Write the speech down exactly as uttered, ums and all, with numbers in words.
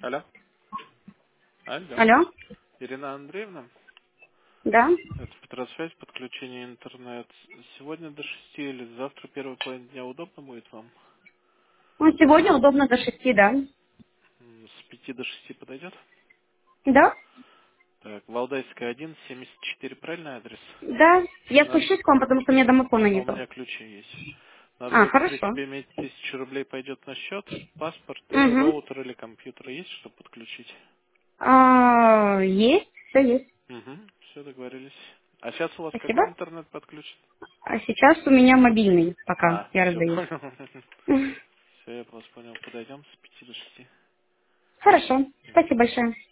Алло. Алло. Алло? Ирина Андреевна, Да? это Петросвязь, подключение интернет. Сегодня до шести или завтра первый половина дня удобно будет вам? Ну, сегодня удобно до шести, да? М, С пяти до шести подойдет? Да? Так, Валдайская один, семьдесят четыре, правильный адрес? Да. Я Надо, спущусь к вам, потому что у меня домофона но у нету. меня ключи есть. Надо А, будет при хорошо. себе иметь тысячу рублей, пойдет на счет, паспорт и Угу. роутер или компьютер есть, чтобы подключить? А, есть, все есть. Угу, все договорились. А сейчас у вас Спасибо. какой интернет подключен? А сейчас у меня мобильный пока А, я все раздаю. понял. Мгм. Все, я вас понял. Подойдем с пяти до шести. Хорошо. Мгм. Спасибо большое.